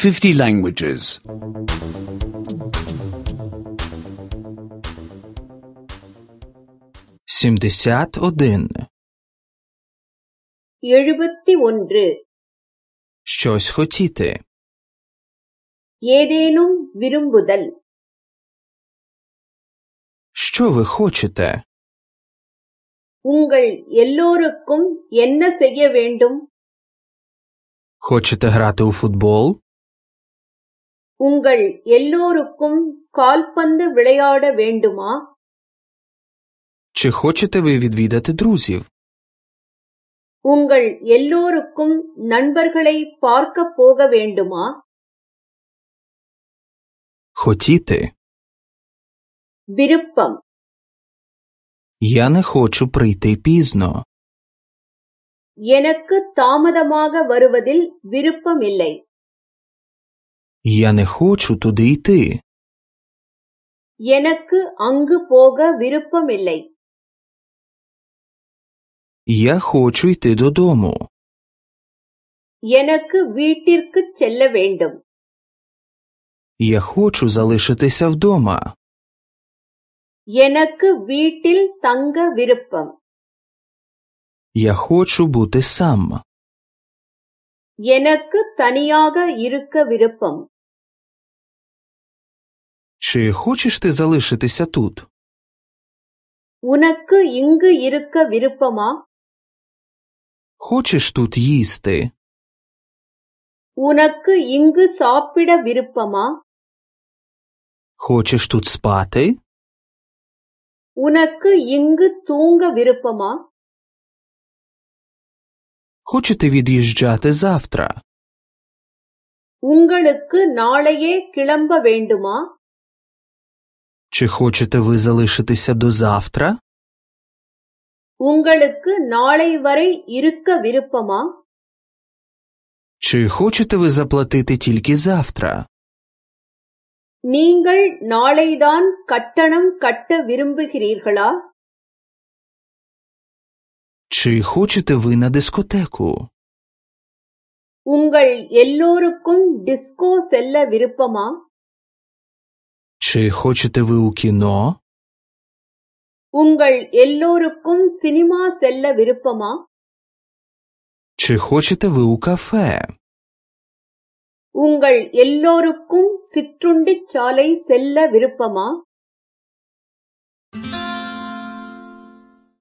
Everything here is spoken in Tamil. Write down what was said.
50 languages. 71. 71. Щось хотіти. ஏதேனும் விரும்புதல். Що ви хочете? உங்கள் எல்லோருக்கும் என்ன செய்ய வேண்டும்? Хочете грати у футбол? உங்கள் எல்லோருக்கும் கால்பந்து விளையாட வேண்டுமா? Чи хочете ви відвідати друзів? உங்கள் எல்லோருக்கும் நண்பர்களை பார்க்க போக வேண்டுமா? Хотіти. விருப்பம். Я не хочу прийти пізно. எனக்கு தாமதமாக வருவதில் விருப்பமில்லை. Я не хочу туди йти. எனக்கு அங்கு போக விருப்பமில்லை. Я хочу йти додому. எனக்கு வீட்டிற்குச் செல்ல வேண்டும். Я хочу залишитися вдома. எனக்கு வீட்டில் தங்க விருப்பம். Я хочу бути сам. எனக்கு தனியாக இருக்க விருப்பம். Чи хочеш ти залишитися тут? உனக்கு இங்கு இருக்க விருப்பமா? Хочеш тут їсти? உனக்கு இங்கு சாப்பிட விருப்பமா? Хочеш тут спати? உனக்கு இங்கு தூங்க விருப்பமா? Хочете від'їжджати завтра? உங்களுக்கு நாளையே கிளம்ப வேண்டுமா? Чи хочете ви залишитися до завтра? உங்களுக்கு நாளை வரை இருக்க விருப்பமா? Чи хочете ви заплатити тільки завтра? நீங்கள் நாளைதான் கட்டணம் கட்ட விரும்புகிறீர்களா? Чи хочете ви на дискотеку? உங்கள் எல்லோருக்கும் டிஸ்கோ செல்ல விருப்பமா? Чи хочете ви у кіно? உங்கள் எல்லோருக்கும் சினிமா செல்ல விருப்பமா? Чи хочете ви у кафе? உங்கள் எல்லோருக்கும் சிற்றுண்டிச் சாலை செல்ல விருப்பமா?